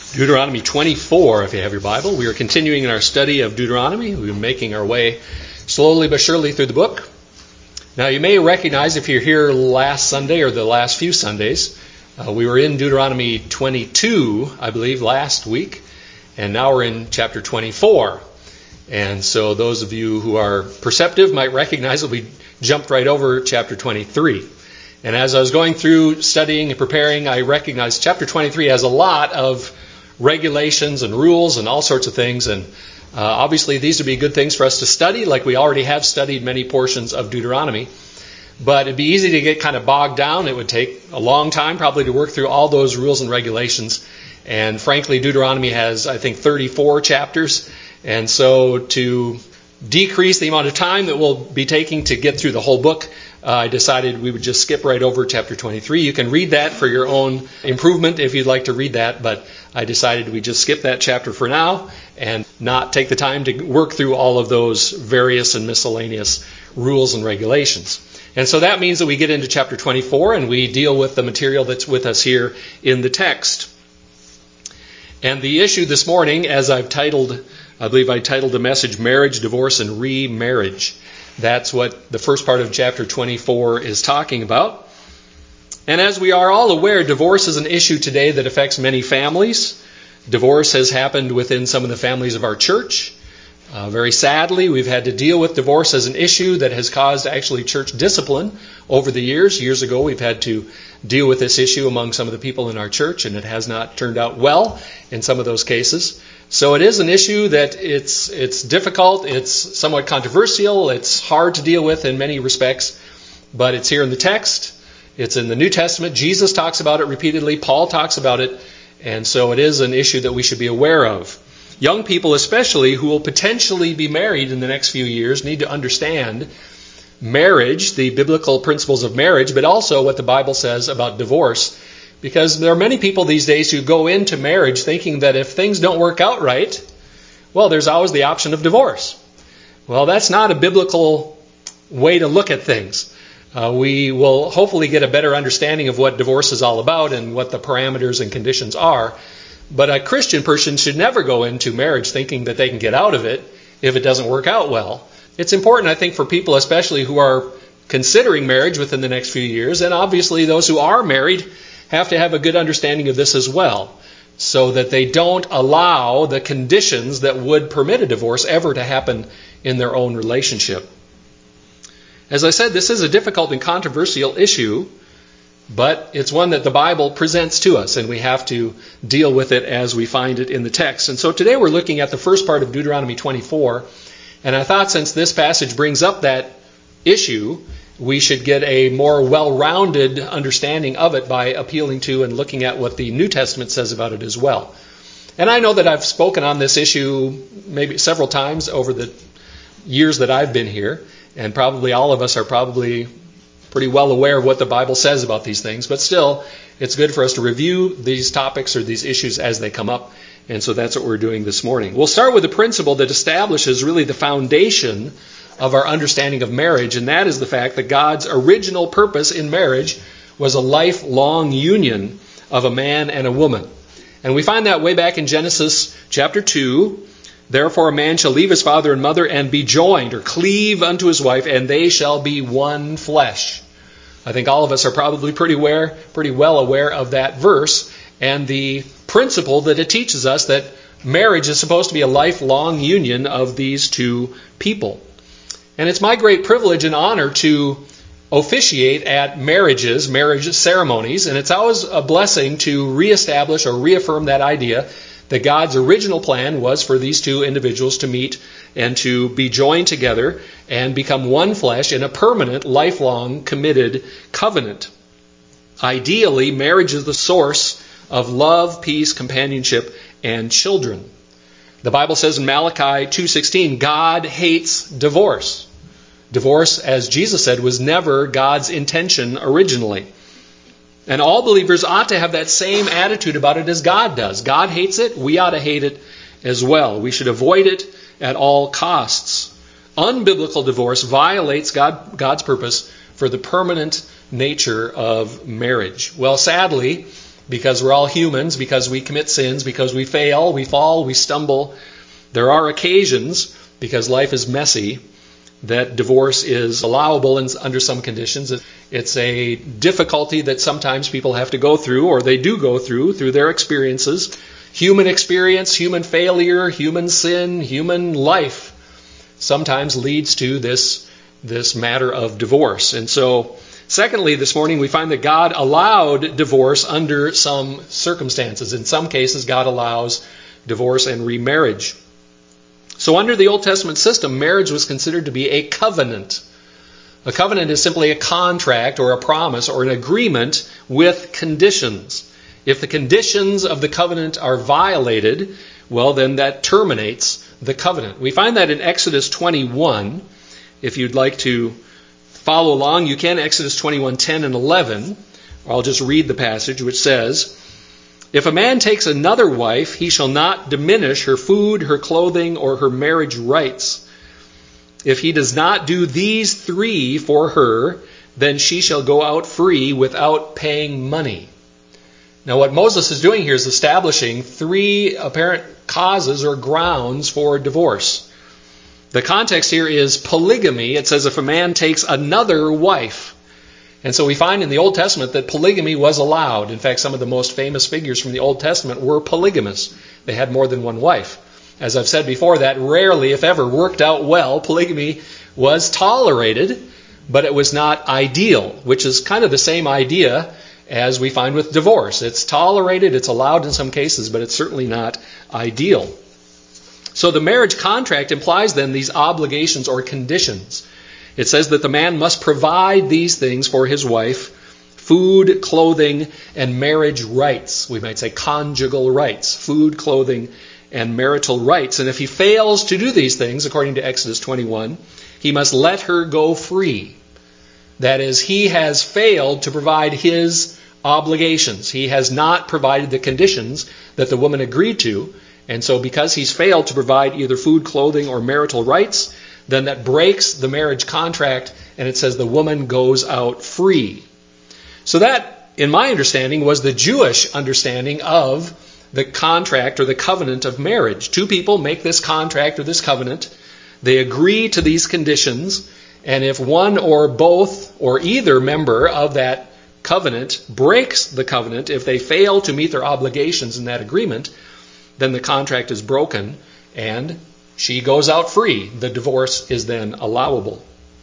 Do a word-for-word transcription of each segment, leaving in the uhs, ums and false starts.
Deuteronomy twenty-four, if you have your Bible. We are continuing in our study of Deuteronomy. We've been making our way slowly but surely through the book. Now, you may recognize, if you're here last Sunday or the last few Sundays, uh, we were in Deuteronomy twenty-two, I believe, last week, and now we're in chapter twenty-four. And so those of you who are perceptive might recognize that we jumped right over chapter twenty-three. And as I was going through studying and preparing, I recognized chapter twenty-three has a lot of regulations and rules and all sorts of things. And uh, obviously these would be good things for us to study, like we already have studied many portions of Deuteronomy. But it'd be easy to get kind of bogged down. It would take a long time probably to work through all those rules and regulations. And frankly, Deuteronomy has, I think, thirty-four chapters. And so to decrease the amount of time that we'll be taking to get through the whole book, uh, I decided we would just skip right over chapter twenty-three. You can read that for your own improvement if you'd like to read that, but I decided we just skip that chapter for now and not take the time to work through all of those various and miscellaneous rules and regulations. And so that means that we get into chapter twenty-four and we deal with the material that's with us here in the text. And the issue this morning, as I've titled, I believe I titled the message, Marriage, Divorce, and Remarriage. That's what the first part of chapter twenty-four is talking about. And as we are all aware, divorce is an issue today that affects many families. Divorce has happened within some of the families of our church. Uh, very sadly, we've had to deal with divorce as an issue that has caused actually church discipline over the years. Years ago, we've had to deal with this issue among some of the people in our church, and it has not turned out well in some of those cases. So it is an issue that it's it's difficult, it's somewhat controversial, it's hard to deal with in many respects, but it's here in the text. It's in the New Testament. Jesus talks about it repeatedly. Paul talks about it, and so it is an issue that we should be aware of. Young people especially who will potentially be married in the next few years need to understand marriage, the biblical principles of marriage, but also what the Bible says about divorce. Because there are many people these days who go into marriage thinking that if things don't work out right, well, there's always the option of divorce. Well, that's not a biblical way to look at things. Uh, we will hopefully get a better understanding of what divorce is all about and what the parameters and conditions are. But a Christian person should never go into marriage thinking that they can get out of it if it doesn't work out well. It's important, I think, for people especially who are considering marriage within the next few years, and obviously those who are married have to have a good understanding of this as well, so that they don't allow the conditions that would permit a divorce ever to happen in their own relationship. As I said, this is a difficult and controversial issue, but it's one that the Bible presents to us, and we have to deal with it as we find it in the text. And so today we're looking at the first part of Deuteronomy twenty-four, and I thought since this passage brings up that issue, we should get a more well-rounded understanding of it by appealing to and looking at what the New Testament says about it as well. And I know that I've spoken on this issue maybe several times over the years that I've been here, and probably all of us are probably pretty well aware of what the Bible says about these things, but still, it's good for us to review these topics or these issues as they come up, and so that's what we're doing this morning. We'll start with a principle that establishes really the foundation of our understanding of marriage, and that is the fact that God's original purpose in marriage was a lifelong union of a man and a woman. And we find that way back in Genesis chapter two. Therefore a man shall leave his father and mother and be joined or cleave unto his wife, and they shall be one flesh. I think all of us are probably pretty aware, pretty well aware of that verse and the principle that it teaches us, that marriage is supposed to be a lifelong union of these two people. And it's my great privilege and honor to officiate at marriages, marriage ceremonies, and it's always a blessing to reestablish or reaffirm that idea that God's original plan was for these two individuals to meet and to be joined together and become one flesh in a permanent, lifelong, committed covenant. Ideally, marriage is the source of love, peace, companionship, and children. The Bible says in Malachi two sixteen, God hates divorce. Divorce, as Jesus said, was never God's intention originally. And all believers ought to have that same attitude about it as God does. God hates it. We ought to hate it as well. We should avoid it at all costs. Unbiblical divorce violates God, God's purpose for the permanent nature of marriage. Well, sadly, because we're all humans, because we commit sins, because we fail, we fall, we stumble. There are occasions, because life is messy, that divorce is allowable in, under some conditions. It's a difficulty that sometimes people have to go through, or they do go through, through their experiences. Human experience, human failure, human sin, human life sometimes leads to this, this matter of divorce. And so, secondly, this morning we find that God allowed divorce under some circumstances. In some cases, God allows divorce and remarriage. So under the Old Testament system, marriage was considered to be a covenant. A covenant is simply a contract or a promise or an agreement with conditions. If the conditions of the covenant are violated, well, then that terminates the covenant. We find that in Exodus twenty-one. If you'd like to follow along, you can. Exodus twenty-one, ten and eleven. I'll just read the passage, which says, "If a man takes another wife, he shall not diminish her food, her clothing, or her marriage rights. If he does not do these three for her, then she shall go out free without paying money." Now what Moses is doing here is establishing three apparent causes or grounds for divorce. The context here is polygamy. It says if a man takes another wife. And so we find in the Old Testament that polygamy was allowed. In fact, some of the most famous figures from the Old Testament were polygamists. They had more than one wife. As I've said before, that rarely, if ever, worked out well. Polygamy was tolerated, but it was not ideal, which is kind of the same idea as we find with divorce. It's tolerated, it's allowed in some cases, but it's certainly not ideal. So the marriage contract implies then these obligations or conditions. It says that the man must provide these things for his wife: food, clothing, and marriage rights. We might say conjugal rights, food, clothing, and marital rights. And if he fails to do these things, according to Exodus twenty-one, he must let her go free. That is, he has failed to provide his obligations. He has not provided the conditions that the woman agreed to. And so because he's failed to provide either food, clothing, or marital rights, then that breaks the marriage contract, and it says the woman goes out free. So that, in my understanding, was the Jewish understanding of the contract or the covenant of marriage. Two people make this contract or this covenant. They agree to these conditions, and if one or both or either member of that covenant breaks the covenant, if they fail to meet their obligations in that agreement, then the contract is broken and she goes out free. The divorce is then allowable.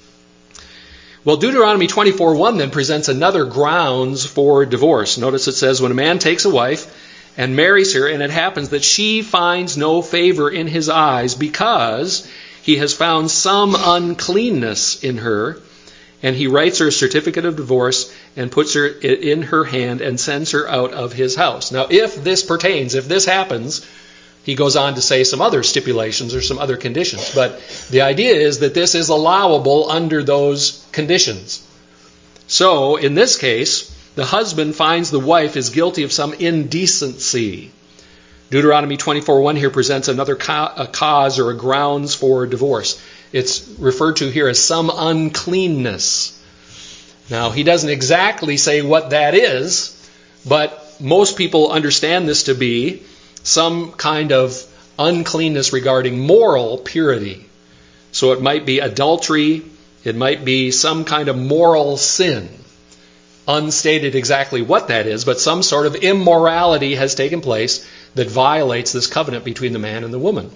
Well, Deuteronomy twenty-four one then presents another grounds for divorce. Notice it says, when a man takes a wife and marries her, and it happens that she finds no favor in his eyes because he has found some uncleanness in her, and he writes her a certificate of divorce and puts her in her hand and sends her out of his house. Now, if this pertains, if this happens, he goes on to say some other stipulations or some other conditions. But the idea is that this is allowable under those conditions. So, in this case, the husband finds the wife is guilty of some indecency. Deuteronomy twenty-four one here presents another ca- a cause or a grounds for divorce. It's referred to here as some uncleanness. Now, he doesn't exactly say what that is, but most people understand this to be some kind of uncleanness regarding moral purity. So it might be adultery, it might be some kind of moral sin. Unstated exactly what that is, but some sort of immorality has taken place that violates this covenant between the man and the woman.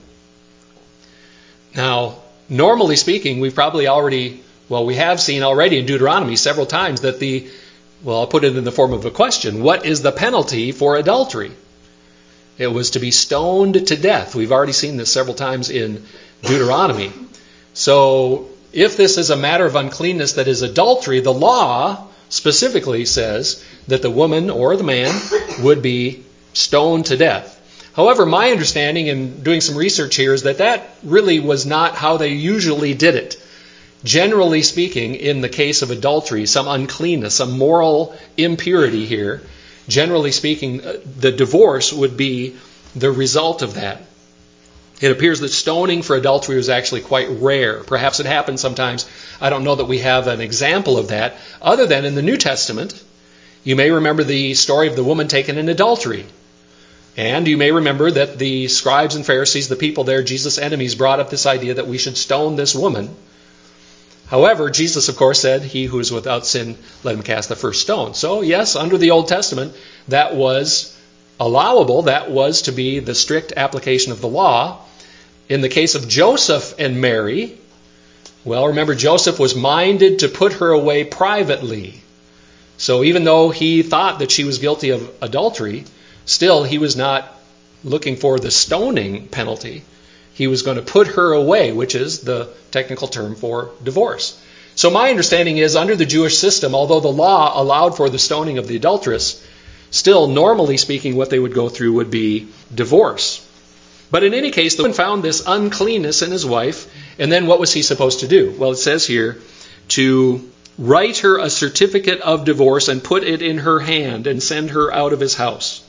Now, normally speaking, we've probably already, well, we have seen already in Deuteronomy several times that the, well, I'll put it in the form of a question. What is the penalty for adultery? It was to be stoned to death. We've already seen this several times in Deuteronomy. So, if this is a matter of uncleanness that is adultery, the law specifically says that the woman or the man would be stoned to death. However, my understanding in doing some research here is that that really was not how they usually did it. Generally speaking, in the case of adultery, some uncleanness, some moral impurity here, generally speaking, the divorce would be the result of that. It appears that stoning for adultery was actually quite rare. Perhaps it happened sometimes. I don't know that we have an example of that, other than in the New Testament. You may remember the story of the woman taken in adultery. And you may remember that the scribes and Pharisees, the people there, Jesus' enemies, brought up this idea that we should stone this woman. However, Jesus, of course, said, he who is without sin, let him cast the first stone. So, yes, under the Old Testament, that was allowable. That was to be the strict application of the law. In the case of Joseph and Mary, well, remember, Joseph was minded to put her away privately. So even though he thought that she was guilty of adultery, still he was not looking for the stoning penalty. He was going to put her away, which is the technical term for divorce. So my understanding is, under the Jewish system, although the law allowed for the stoning of the adulteress, still, normally speaking, what they would go through would be divorce. But in any case, the man found this uncleanness in his wife, and then what was he supposed to do? Well, it says here, to write her a certificate of divorce and put it in her hand and send her out of his house.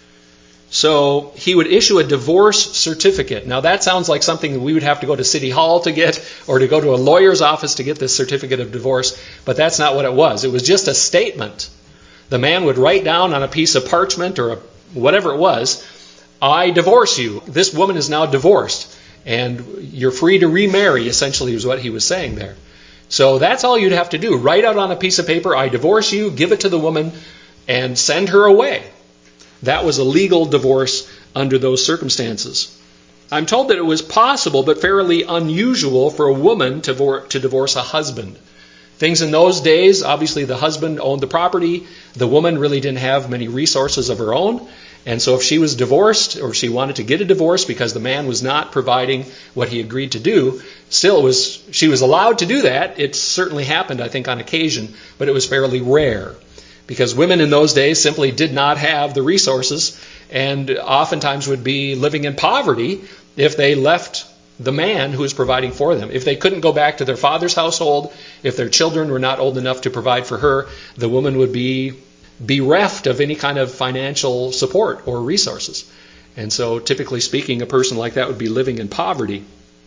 So he would issue a divorce certificate. Now that sounds like something that we would have to go to City Hall to get, or to go to a lawyer's office to get this certificate of divorce, but that's not what it was. It was just a statement. The man would write down on a piece of parchment or a, whatever it was, I divorce you. This woman is now divorced, and you're free to remarry, essentially is what he was saying there. So that's all you'd have to do. Write out on a piece of paper, I divorce you, give it to the woman, and send her away. That was a legal divorce under those circumstances. I'm told that it was possible but fairly unusual for a woman to, vor- to divorce a husband. Things in those days, obviously the husband owned the property. The woman really didn't have many resources of her own. And so if she was divorced, or she wanted to get a divorce because the man was not providing what he agreed to do, still it was she was allowed to do that. It certainly happened, I think, on occasion, but it was fairly rare. Because women in those days simply did not have the resources and oftentimes would be living in poverty if they left the man who was providing for them. If they couldn't go back to their father's household, if their children were not old enough to provide for her, the woman would be bereft of any kind of financial support or resources. And so typically speaking, a person like that would be living in poverty.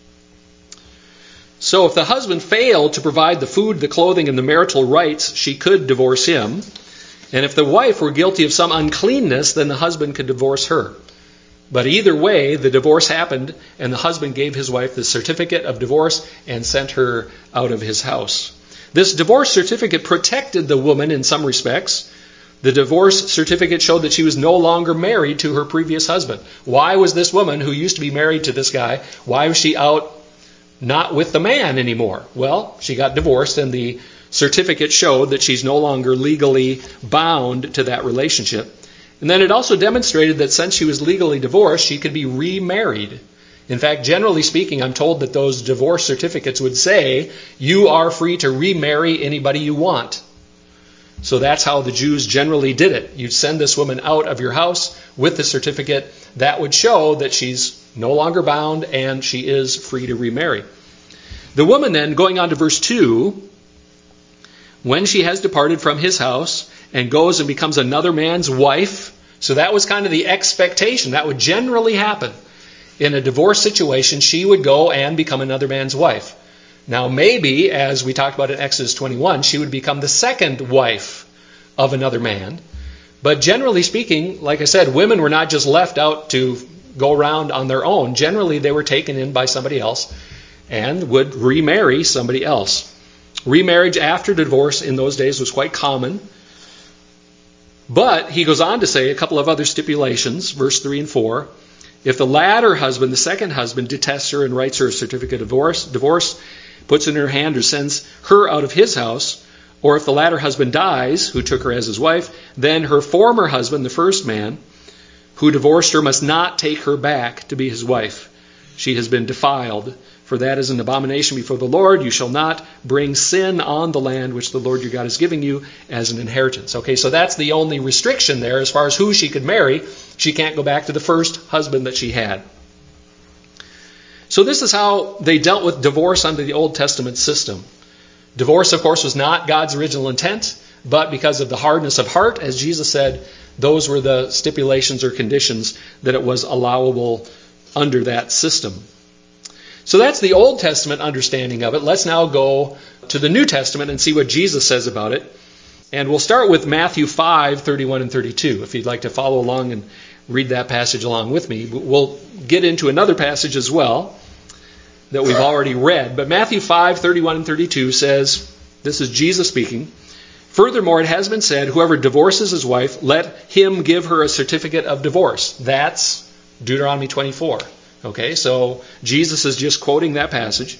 So if the husband failed to provide the food, the clothing, and the marital rights, she could divorce him. And if the wife were guilty of some uncleanness, then the husband could divorce her. But either way, the divorce happened, and the husband gave his wife the certificate of divorce and sent her out of his house. This divorce certificate protected the woman in some respects. The divorce certificate showed that she was no longer married to her previous husband. Why was this woman, who used to be married to this guy, why was she out not with the man anymore? Well, she got divorced, and the certificate showed that she's no longer legally bound to that relationship. And then it also demonstrated that since she was legally divorced, she could be remarried. In fact, generally speaking, I'm told that those divorce certificates would say, you are free to remarry anybody you want. So that's how the Jews generally did it. You'd send this woman out of your house with the certificate. That would show that she's no longer bound and she is free to remarry. The woman then, going on to verse two, when she has departed from his house and goes and becomes another man's wife, so that was kind of the expectation. That would generally happen. In a divorce situation, she would go and become another man's wife. Now maybe, as we talked about in Exodus twenty-one, she would become the second wife of another man. But generally speaking, like I said, women were not just left out to go around on their own. Generally, they were taken in by somebody else and would remarry somebody else. Remarriage after divorce in those days was quite common. But he goes on to say a couple of other stipulations, verse three and four. If the latter husband, the second husband, detests her and writes her a certificate of divorce, divorce, puts it in her hand or sends her out of his house, or if the latter husband dies, who took her as his wife, then her former husband, the first man, who divorced her, must not take her back to be his wife. She has been defiled. For that is an abomination before the Lord. You shall not bring sin on the land which the Lord your God is giving you as an inheritance. Okay, so that's the only restriction there as far as who she could marry. She can't go back to the first husband that she had. So this is how they dealt with divorce under the Old Testament system. Divorce, of course, was not God's original intent, but because of the hardness of heart, as Jesus said, those were the stipulations or conditions that it was allowable under that system. So that's the Old Testament understanding of it. Let's now go to the New Testament and see what Jesus says about it. And we'll start with Matthew five, thirty-one and thirty-two. If you'd like to follow along and read that passage along with me. We'll get into another passage as well that we've already read. But Matthew five, thirty-one and thirty-two says, this is Jesus speaking, "Furthermore, it has been said, whoever divorces his wife, let him give her a certificate of divorce." That's Deuteronomy twenty-four. Okay, so Jesus is just quoting that passage.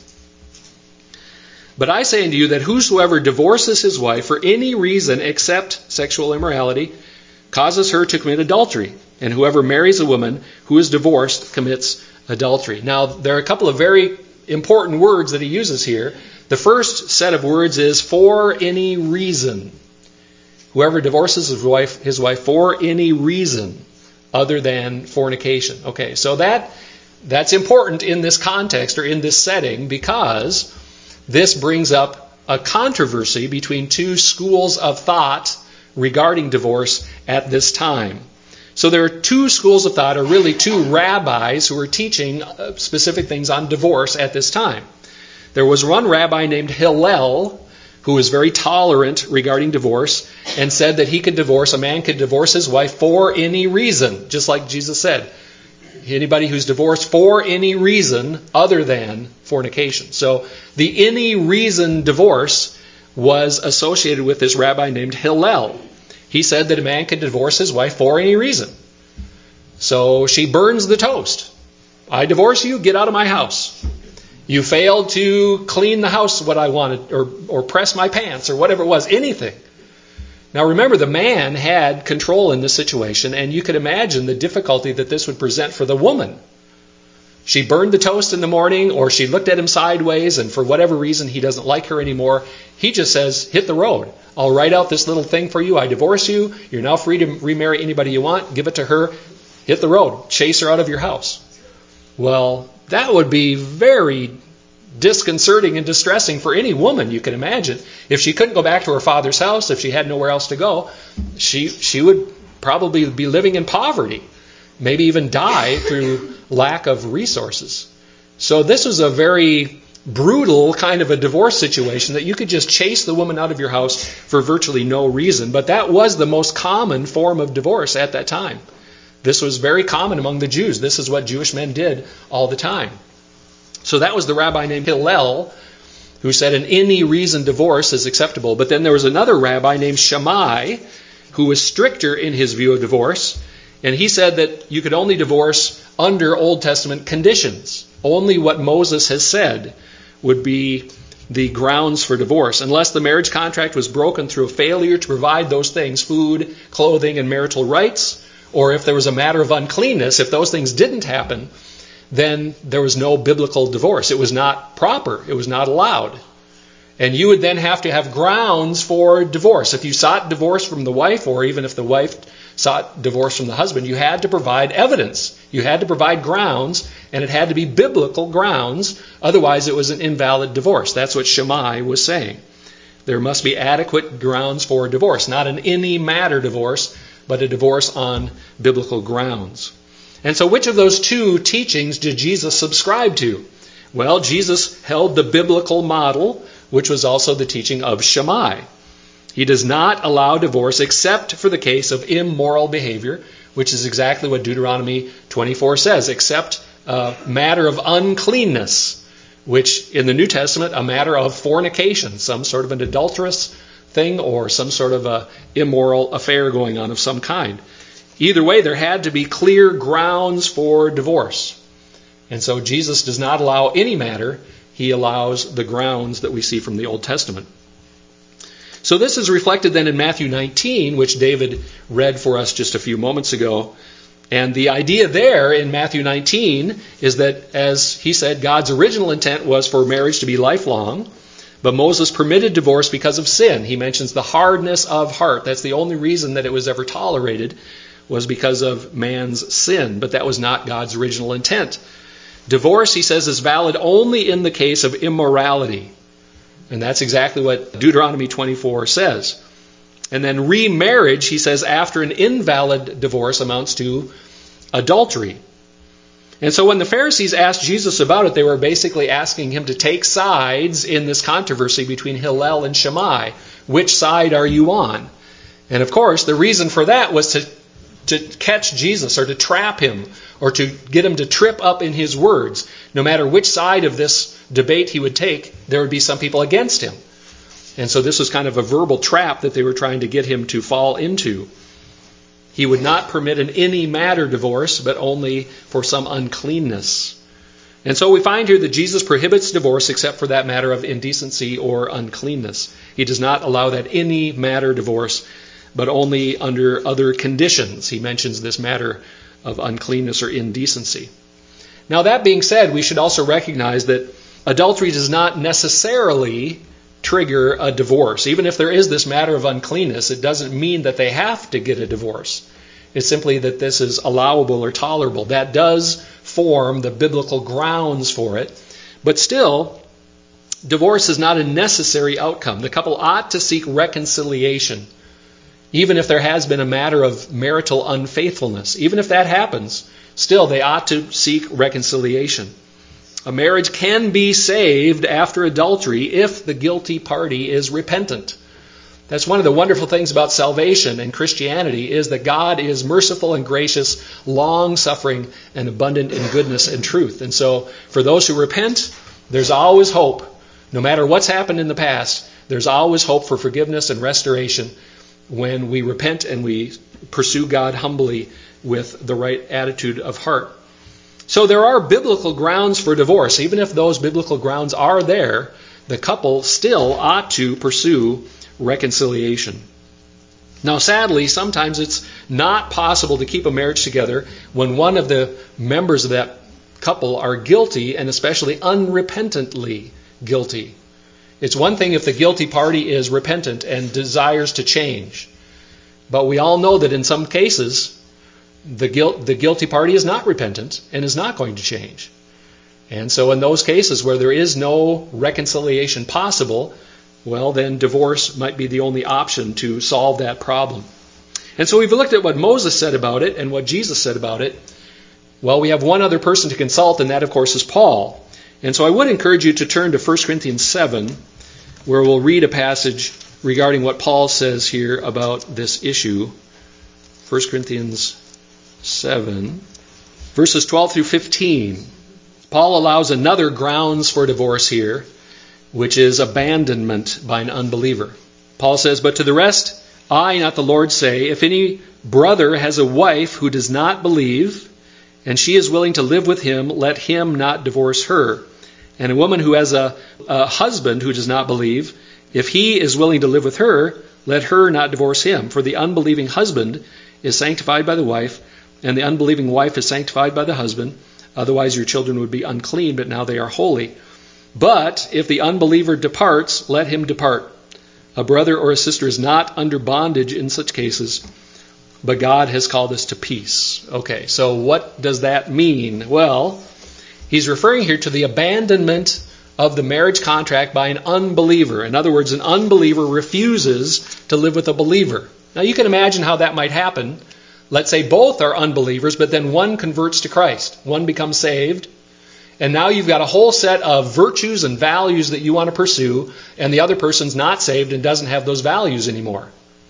"But I say unto you that whosoever divorces his wife for any reason except sexual immorality causes her to commit adultery. And whoever marries a woman who is divorced commits adultery." Now, there are a couple of very important words that he uses here. The first set of words is "for any reason." Whoever divorces his wife, his wife for any reason other than fornication. Okay, so that that's important in this context or in this setting, because this brings up a controversy between two schools of thought regarding divorce at this time. So there are two schools of thought, or really two rabbis who were teaching specific things on divorce at this time. There was one rabbi named Hillel who was very tolerant regarding divorce and said that he could divorce, a man could divorce his wife for any reason, just like Jesus said. Anybody who's divorced for any reason other than fornication. So the any reason divorce was associated with this rabbi named Hillel. He said that a man could divorce his wife for any reason. So she burns the toast. I divorce you, get out of my house. You failed to clean the house what I wanted, or, or press my pants, or whatever it was, anything. Now remember, the man had control in this situation, and you could imagine the difficulty that this would present for the woman. She burned the toast in the morning, or she looked at him sideways, and for whatever reason he doesn't like her anymore. He just says, hit the road. I'll write out this little thing for you. I divorce you. You're now free to remarry anybody you want. Give it to her. Hit the road. Chase her out of your house. Well, that would be very disconcerting and distressing for any woman, you can imagine. If she couldn't go back to her father's house, if she had nowhere else to go, she she would probably be living in poverty, maybe even die through lack of resources. So this was a very brutal kind of a divorce situation, that you could just chase the woman out of your house for virtually no reason. But that was the most common form of divorce at that time. This was very common among the Jews. This is what Jewish men did all the time. So that was the rabbi named Hillel who said an any reason divorce is acceptable. But then there was another rabbi named Shammai who was stricter in his view of divorce. And he said that you could only divorce under Old Testament conditions. Only what Moses has said would be the grounds for divorce, unless the marriage contract was broken through a failure to provide those things, food, clothing, and marital rights, or if there was a matter of uncleanness. If those things didn't happen, then there was no biblical divorce. It was not proper. It was not allowed. And you would then have to have grounds for divorce. If you sought divorce from the wife, or even if the wife sought divorce from the husband, you had to provide evidence. You had to provide grounds, and it had to be biblical grounds. Otherwise, it was an invalid divorce. That's what Shammai was saying. There must be adequate grounds for divorce. Not an any matter divorce, but a divorce on biblical grounds. And so which of those two teachings did Jesus subscribe to? Well, Jesus held the biblical model, which was also the teaching of Shammai. He does not allow divorce except for the case of immoral behavior, which is exactly what Deuteronomy twenty-four says, except a matter of uncleanness, which in the New Testament, a matter of fornication, some sort of an adulterous thing or some sort of a immoral affair going on of some kind. Either way, there had to be clear grounds for divorce. And so Jesus does not allow any matter. He allows the grounds that we see from the Old Testament. So this is reflected then in Matthew nineteen, which David read for us just a few moments ago. And the idea there in Matthew nineteen is that, as he said, God's original intent was for marriage to be lifelong, but Moses permitted divorce because of sin. He mentions the hardness of heart. That's the only reason that it was ever tolerated, was because of man's sin. But that was not God's original intent. Divorce, he says, is valid only in the case of immorality. And that's exactly what Deuteronomy twenty-four says. And then remarriage, he says, after an invalid divorce amounts to adultery. And so when the Pharisees asked Jesus about it, they were basically asking him to take sides in this controversy between Hillel and Shammai, which side are you on? And of course, the reason for that was to, to catch Jesus or to trap him or to get him to trip up in his words. No matter which side of this debate he would take, there would be some people against him. And so this was kind of a verbal trap that they were trying to get him to fall into. He would not permit an any matter divorce, but only for some uncleanness. And so we find here that Jesus prohibits divorce except for that matter of indecency or uncleanness. He does not allow that any matter divorce, but only under other conditions. He mentions this matter of uncleanness or indecency. Now, that being said, we should also recognize that adultery does not necessarily trigger a divorce. Even if there is this matter of uncleanness, it doesn't mean that they have to get a divorce. It's simply that this is allowable or tolerable. That does form the biblical grounds for it. But still, divorce is not a necessary outcome. The couple ought to seek reconciliation, even if there has been a matter of marital unfaithfulness. Even if that happens, still they ought to seek reconciliation. A marriage can be saved after adultery if the guilty party is repentant. That's one of the wonderful things about salvation and Christianity, is that God is merciful and gracious, long-suffering, and abundant in goodness and truth. And so for those who repent, there's always hope. No matter what's happened in the past, there's always hope for forgiveness and restoration when we repent and we pursue God humbly with the right attitude of heart. So there are biblical grounds for divorce. Even if those biblical grounds are there, the couple still ought to pursue reconciliation. Now, sadly, sometimes it's not possible to keep a marriage together when one of the members of that couple are guilty, and especially unrepentantly guilty. It's one thing if the guilty party is repentant and desires to change. But we all know that in some cases, The, guilt, the guilty party is not repentant and is not going to change. And so in those cases where there is no reconciliation possible, well, then divorce might be the only option to solve that problem. And so we've looked at what Moses said about it and what Jesus said about it. Well, we have one other person to consult, and that, of course, is Paul. And so I would encourage you to turn to First Corinthians seven, where we'll read a passage regarding what Paul says here about this issue. First Corinthians seven, verses twelve through fifteen. Paul allows another grounds for divorce here, which is abandonment by an unbeliever. Paul says, "But to the rest, I, not the Lord, say, if any brother has a wife who does not believe, and she is willing to live with him, let him not divorce her. And a woman who has a, a husband who does not believe, if he is willing to live with her, let her not divorce him. For the unbelieving husband is sanctified by the wife, and the unbelieving wife is sanctified by the husband. Otherwise your children would be unclean, but now they are holy. But if the unbeliever departs, let him depart. A brother or a sister is not under bondage in such cases, but God has called us to peace." Okay, so what does that mean? Well, he's referring here to the abandonment of the marriage contract by an unbeliever. In other words, an unbeliever refuses to live with a believer. Now you can imagine how that might happen. Let's say both are unbelievers, but then one converts to Christ. One becomes saved. And now you've got a whole set of virtues and values that you want to pursue, and the other person's not saved and doesn't have those values anymore.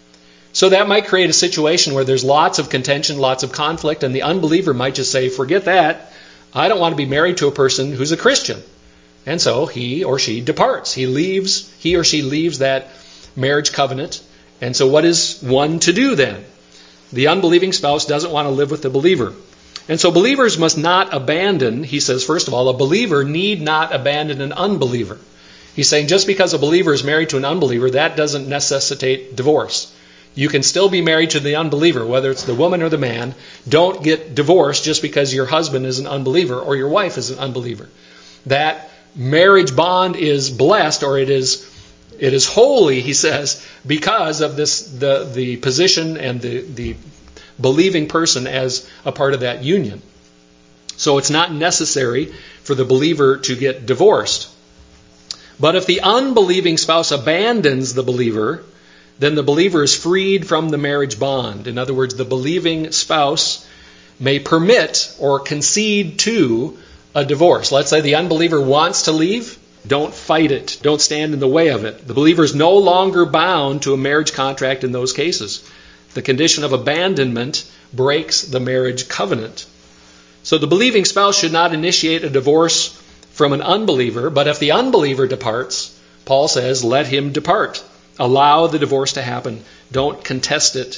So that might create a situation where there's lots of contention, lots of conflict, and the unbeliever might just say, forget that. I don't want to be married to a person who's a Christian. And so he or she departs. He leaves, he or she leaves that marriage covenant. And so what is one to do then? The unbelieving spouse doesn't want to live with the believer. And so believers must not abandon, he says, first of all, a believer need not abandon an unbeliever. He's saying just because a believer is married to an unbeliever, that doesn't necessitate divorce. You can still be married to the unbeliever, whether it's the woman or the man. Don't get divorced just because your husband is an unbeliever or your wife is an unbeliever. That marriage bond is blessed, or it is it is holy, he says, because of this the the position and the the believing person as a part of that union. So it's not necessary for the believer to get divorced. But if the unbelieving spouse abandons the believer, then the believer is freed from the marriage bond. In other words, the believing spouse may permit or concede to a divorce. Let's say the unbeliever wants to leave, Don't fight it. Don't stand in the way of it. The believer is no longer bound to a marriage contract in those cases. The condition of abandonment breaks the marriage covenant. So the believing spouse should not initiate a divorce from an unbeliever, but if the unbeliever departs, Paul says, let him depart. Allow the divorce to happen. Don't contest it.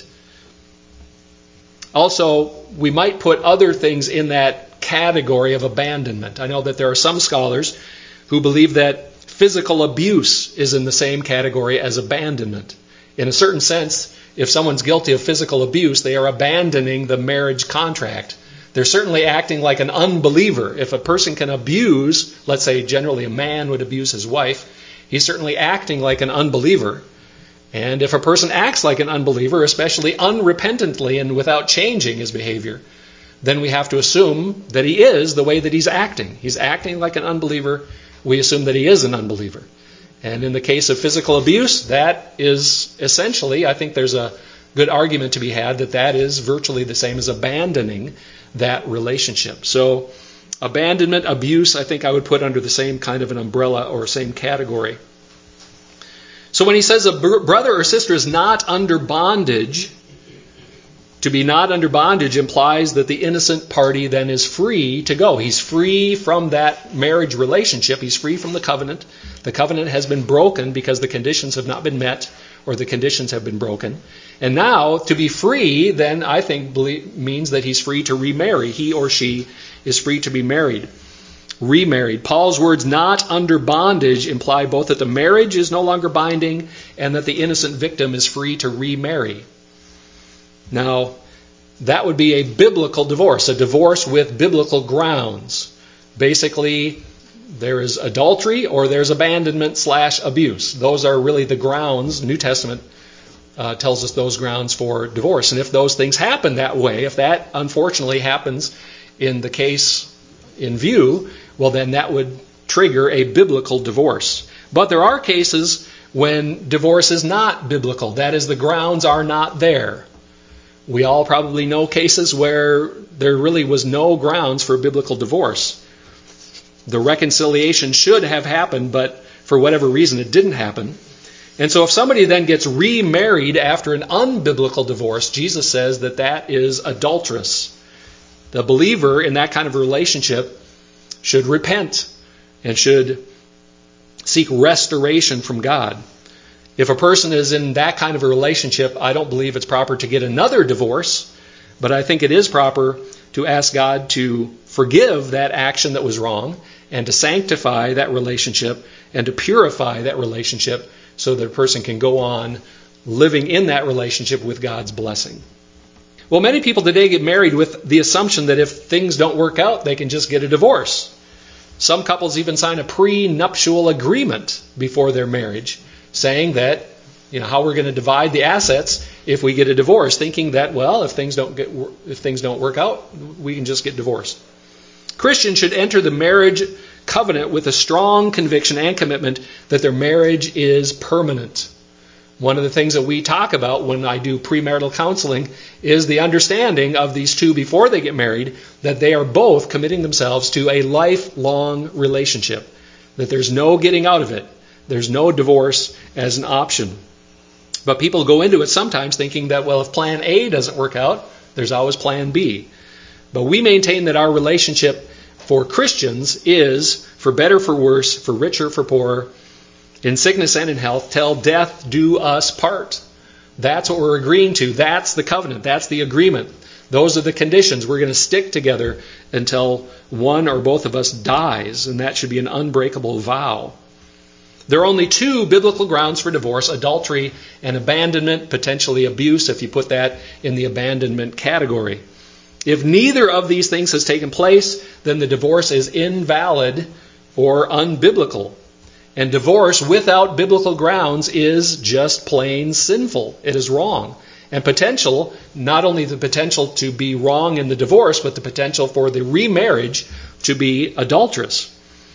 Also, we might put other things in that category of abandonment. I know that there are some scholars who believe that physical abuse is in the same category as abandonment. In a certain sense, if someone's guilty of physical abuse, they are abandoning the marriage contract. They're certainly acting like an unbeliever. If a person can abuse, let's say generally a man would abuse his wife, he's certainly acting like an unbeliever. And if a person acts like an unbeliever, especially unrepentantly and without changing his behavior, then we have to assume that he is the way that he's acting. He's acting like an unbeliever. We assume that he is an unbeliever. And in the case of physical abuse, that is essentially, I think there's a good argument to be had that that is virtually the same as abandoning that relationship. So abandonment, abuse, I think I would put under the same kind of an umbrella or same category. So when he says a brother or sister is not under bondage, to be not under bondage implies that the innocent party then is free to go. He's free from that marriage relationship. He's free from the covenant. The covenant has been broken because the conditions have not been met or the conditions have been broken. And now to be free then I think means that he's free to remarry. He or she is free to be married. Remarried. Paul's words not under bondage imply both that the marriage is no longer binding and that the innocent victim is free to remarry. Now, that would be a biblical divorce, a divorce with biblical grounds. Basically, there is adultery or there's abandonment slash abuse. Those are really the grounds. New Testament uh, tells us those grounds for divorce. And if those things happen that way, if that unfortunately happens in the case in view, well then that would trigger a biblical divorce. But there are cases when divorce is not biblical. That is, the grounds are not there. We all probably know cases where there really was no grounds for biblical divorce. The reconciliation should have happened, but for whatever reason it didn't happen. And so if somebody then gets remarried after an unbiblical divorce, Jesus says that that is adulterous. The believer in that kind of a relationship should repent and should seek restoration from God. If a person is in that kind of a relationship, I don't believe it's proper to get another divorce, but I think it is proper to ask God to forgive that action that was wrong and to sanctify that relationship and to purify that relationship so that a person can go on living in that relationship with God's blessing. Well, many people today get married with the assumption that if things don't work out, they can just get a divorce. Some couples even sign a prenuptial agreement before their marriage, saying that, you know, how we're going to divide the assets if we get a divorce, thinking that, well, if things don't get if things don't work out, we can just get divorced. Christians should enter the marriage covenant with a strong conviction and commitment that their marriage is permanent. One of the things that we talk about when I do premarital counseling is the understanding of these two before they get married, that they are both committing themselves to a lifelong relationship, that there's no getting out of it. There's no divorce as an option. But people go into it sometimes thinking that, well, if plan A doesn't work out, there's always plan B. But we maintain that our relationship for Christians is, for better, for worse, for richer, for poorer, in sickness and in health, till death do us part. That's what we're agreeing to. That's the covenant. That's the agreement. Those are the conditions. We're going to stick together until one or both of us dies, and that should be an unbreakable vow. There are only two biblical grounds for divorce: adultery and abandonment, potentially abuse, if you put that in the abandonment category. If neither of these things has taken place, then the divorce is invalid or unbiblical. And divorce without biblical grounds is just plain sinful. It is wrong. And potential, not only the potential to be wrong in the divorce, but the potential for the remarriage to be adulterous.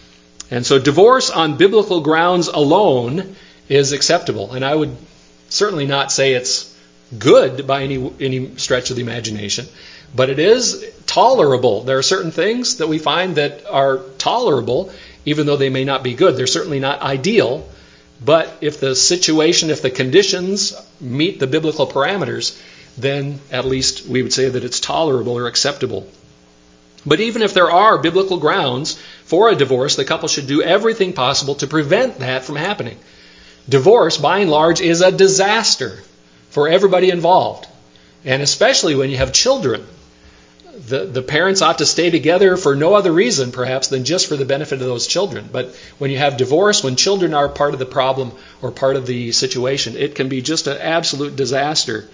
And so divorce on biblical grounds alone is acceptable. And I would certainly not say it's good by any any stretch of the imagination, but it is tolerable. There are certain things that we find that are tolerable even though they may not be good. They're certainly not ideal, but if the situation, if the conditions meet the biblical parameters, then at least we would say that it's tolerable or acceptable. But even if there are biblical grounds for a divorce, the couple should do everything possible to prevent that from happening. Divorce, by and large, is a disaster for everybody involved, and especially when you have children. The, the parents ought to stay together for no other reason, perhaps, than just for the benefit of those children. But when you have divorce, when children are part of the problem or part of the situation, it can be just an absolute disaster.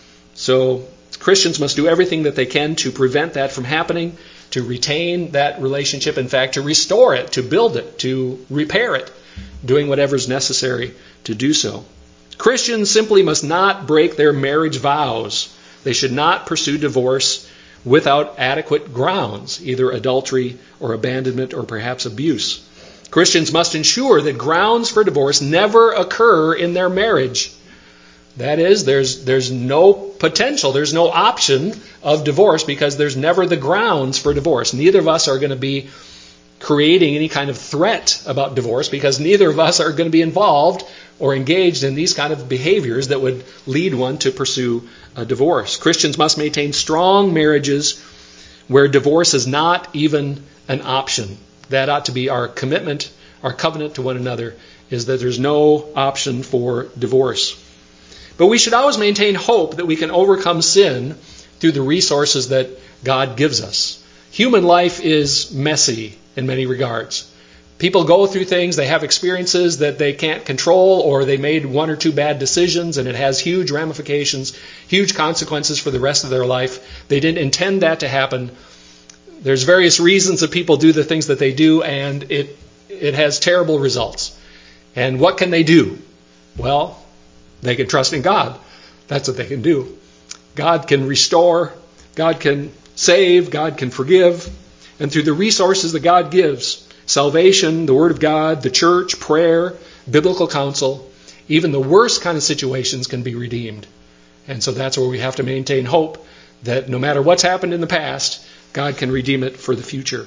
So Christians must do everything that they can to prevent that from happening, to retain that relationship, in fact, to restore it, to build it, to repair it, doing whatever is necessary to do so. Christians simply must not break their marriage vows. They should not pursue divorce without adequate grounds, either adultery or abandonment or perhaps abuse. Christians must ensure that grounds for divorce never occur in their marriage. That is, there's there's no potential, there's no option of divorce because there's never the grounds for divorce. Neither of us are going to be creating any kind of threat about divorce because neither of us are going to be involved or engaged in these kind of behaviors that would lead one to pursue a divorce. Christians must maintain strong marriages where divorce is not even an option. That ought to be our commitment, our covenant to one another, is that there's no option for divorce. But we should always maintain hope that we can overcome sin through the resources that God gives us. Human life is messy in many regards. People go through things, they have experiences that they can't control, or they made one or two bad decisions and it has huge ramifications, huge consequences for the rest of their life. They didn't intend that to happen. There's various reasons that people do the things that they do, and it it has terrible results. And what can they do? Well, they can trust in God. That's what they can do. God can restore, God can save, God can forgive, and through the resources that God gives, salvation, the Word of God, the church, prayer, biblical counsel, even the worst kind of situations can be redeemed. And so that's where we have to maintain hope that no matter what's happened in the past, God can redeem it for the future.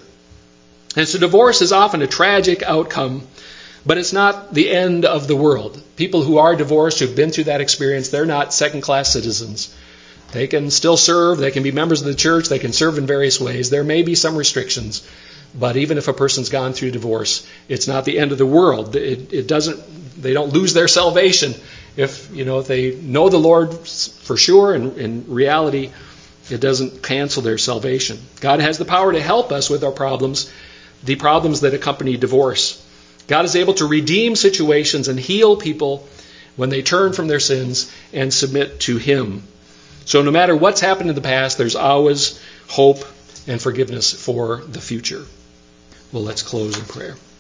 And so divorce is often a tragic outcome, but it's not the end of the world. People who are divorced, who've been through that experience, they're not second-class citizens. They can still serve, they can be members of the church, they can serve in various ways. There may be some restrictions, but even if a person's gone through divorce, it's not the end of the world. It, it doesn't. They don't lose their salvation if you know if they know the Lord for sure. And in reality, it doesn't cancel their salvation. God has the power to help us with our problems, the problems that accompany divorce. God is able to redeem situations and heal people when they turn from their sins and submit to Him. So no matter what's happened in the past, there's always hope and forgiveness for the future. Well, let's close in prayer.